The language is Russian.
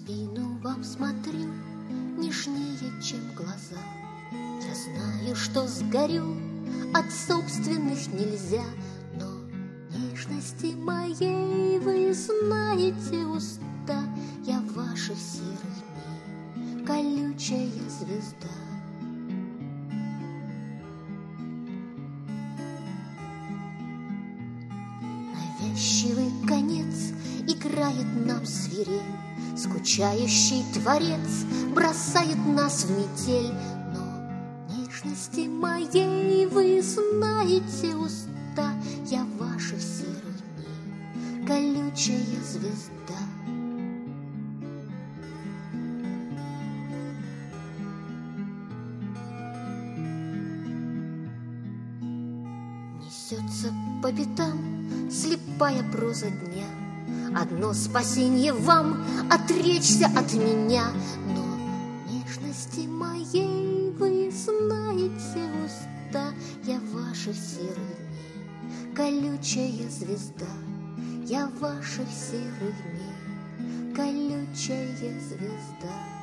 спину вам смотрю, нежнее, чем глаза. Я знаю, что сгорю, от собственных нельзя, но нежности моей вы знаете уста. Я в ваших серых дней колючая звезда. Навязчивый конец играет нам свирель, скучающий творец бросает нас в метель, но нежности моей вы знаете уста. Я в ваших серых дней колючая звезда. Несется по пятам слепая проза дня. Одно спасенье вам — отречься от меня, но нежности моей вы знаете уста. Я в ваших серых дней колючая звезда. Я в ваших серых дней колючая звезда.